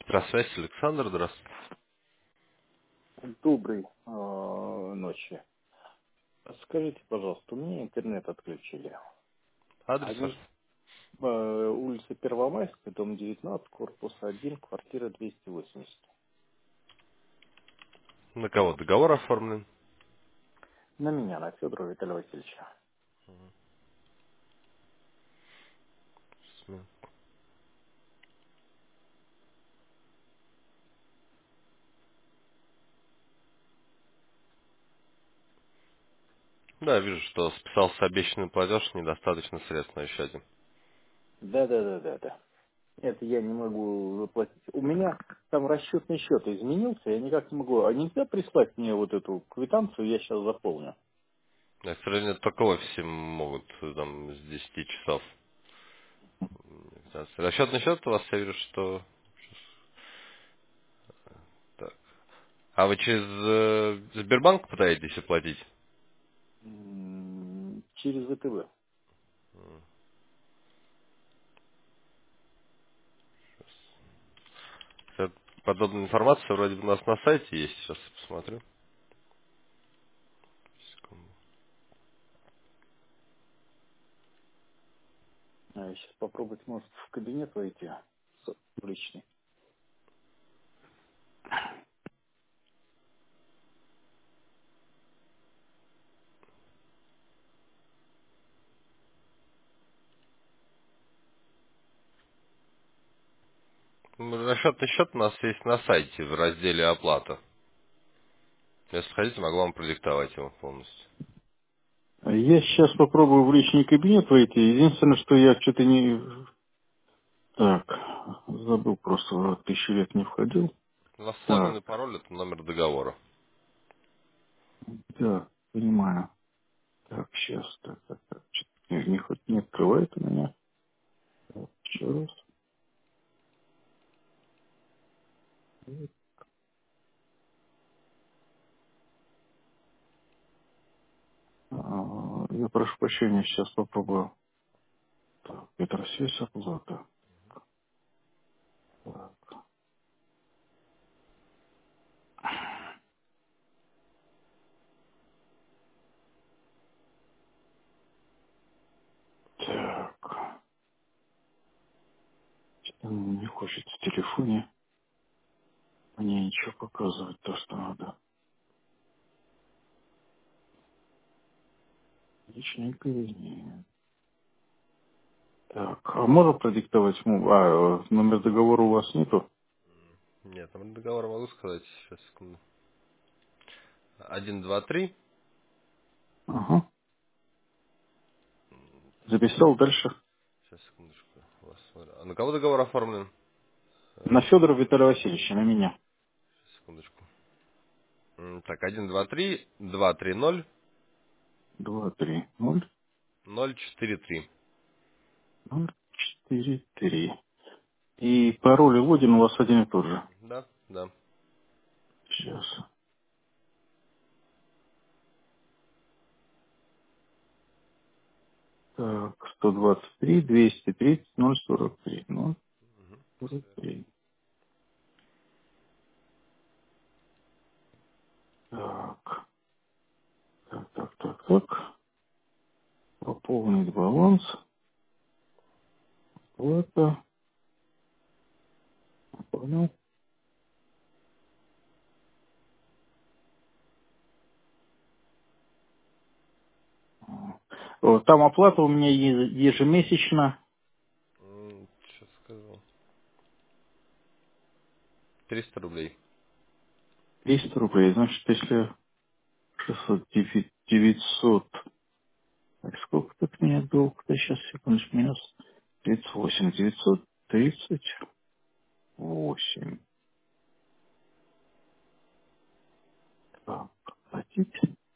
Здравствуйте, Александр, здравствуйте. Доброй ночи. Скажите, пожалуйста, у меня интернет отключили. Адрес ваш? Они улица Первомайская, дом 19, корпус 1, квартира 280. На кого договор оформлен? На меня, на Федора Виталия Васильевича. Да, вижу, что списался обещанный платеж, недостаточно средств на счете. Да. Это я не могу заплатить. У меня там расчетный счет изменился, я никак не могу. А нельзя прислать мне вот эту квитанцию, я сейчас заполню. Да, к сожалению, только в офисе могут там с 10 часов. Расчетный счет у вас, я вижу, что... Так. А вы через Сбербанк пытаетесь оплатить? Через ВТВ. Подобная информация вроде бы у нас на сайте есть, сейчас посмотрю. Секунду. Сейчас попробовать, может, в кабинет войти. В личный. Расчетный счет у нас есть на сайте в разделе «Оплата». Если хотите, могу вам продиктовать его полностью. Я сейчас попробую в личный кабинет войти. Единственное, что я что-то не... Так, забыл просто, в 1000 лет не входил. У нас логин Так, и пароль — это номер договора. да, понимаю. Так, сейчас, так. Что-то не открывает у меня. Так, еще раз. Я прошу прощения, сейчас попробую. Так, Петросвязь оплата. Так, так. Не хочет в телефоне мне ничего показывать, то, что надо. Личный кабинет. Так, а можно продиктовать номер договора у вас нету? Нет, номер договора могу сказать. Сейчас, секунду. 123. Ага. Записал дальше. Сейчас, секундочку. Вас смотрю. А на кого договор оформлен? На Федора Виталия Васильевича, на меня. Секундочку. Так, 123 230 230 043. 043. И пароль и логин у вас один и тот же. Да, да. Сейчас. Так, 123 230 043. 043. Так, так. Пополнить баланс. Оплата. Понял. Там оплата у меня ежемесячно Сейчас скажу. 300 рублей. 300 рублей. Значит, если 600, 900. Так, сколько тут меня долг-то? Сейчас, секундочку, минус 38. 938. Так, платить.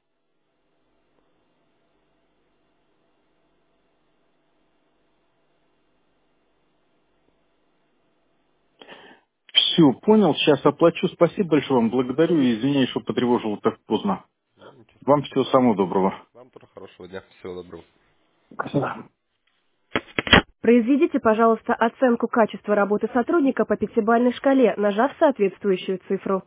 Все, понял. Сейчас оплачу. Спасибо большое вам. Благодарю и извиняюсь, что потревожил так поздно. Да, ничего Вам страшного. всего самого доброго. Вам тоже хорошего дня. Всего доброго. Спасибо. Произведите, пожалуйста, оценку качества работы сотрудника по пятибалльной шкале, нажав соответствующую цифру.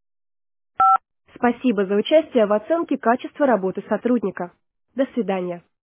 Спасибо за участие в оценке качества работы сотрудника. До свидания.